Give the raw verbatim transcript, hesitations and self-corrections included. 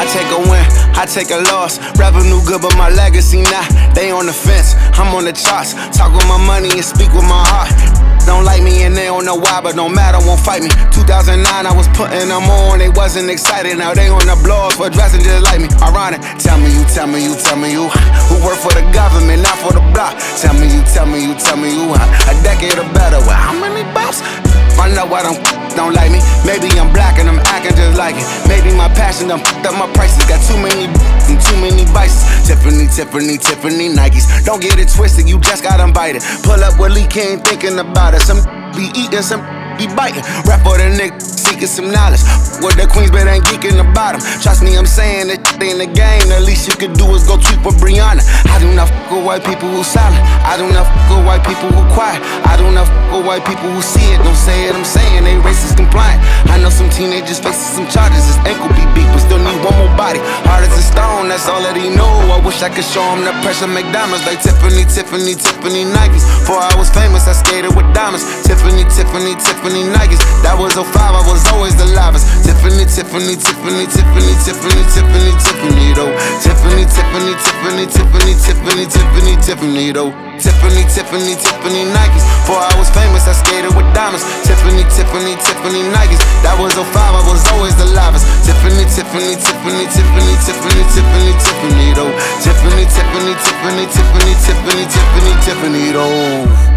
take a win, I take a loss. Revenue good, but my legacy not. They on the fence, I'm on the charts. Talk with my money and speak with my heart. Don't like me and they don't know why, but no matter, won't fight me. two thousand nine, I was putting them on, they wasn't excited. Now they on the blogs for dressing just like me. Ironic. Tell me you, tell me you, tell me you, who work for the government, not for the block. Tell me you, tell me you, tell me you, a decade or better with how many bops? I know why them don't like me. Maybe I'm black and I'm acting just like it. Maybe my passion done fucked up my prices. Got too many and too many vices. Tiffany, Tiffany, Tiffany, Nikes. Don't get it twisted, you just got invited. Pull up with Lee, ain't thinking about it. Some be eating, some be biting. Rap for the nigga, seeking some knowledge. With the queens, but ain't geeking about them. Trust me, I'm saying that ain't the game. The least you could do is go tweet for Brianna. I do not fuck with white people who silent. I do not fuck with white people who quiet. I do not fuck with white people who see it. Don't say it, I'm saying they racist compliant. I know some teenagers facing some charges. His ankle be beat, but still need one more body. Hard as a stone, that's all that he know. I wish I could show him the pressure make diamonds like Tiffany, Tiffany, Tiffany, Nikes. Before I was famous, I skated with diamonds. Tiffany, Tiffany, Tiffany, Nikes. That was oh five, I was always the livest. Tiffany, Tiffany, Tiffany, Tiffany, Tiffany, Tiffany, Tiffany, though. Tiffany, Tiffany, Tiffany, Tiffany, Tiffany, Tiffany, Tiffany, though. Tiffany, Tiffany, Tiffany, Nikes. Before I was famous, I skated with diamonds. Tiffany, Tiffany, Tiffany, Nikes. That was oh five, I was always the livest. Tiffany, Tiffany, Tiffany, Tiffany, Tiffany, Tiffany, Tiffany, though. Tiffany, Tiffany, Tiffany, Tiffany, Tiffany, Tiffany, Tiffany, though.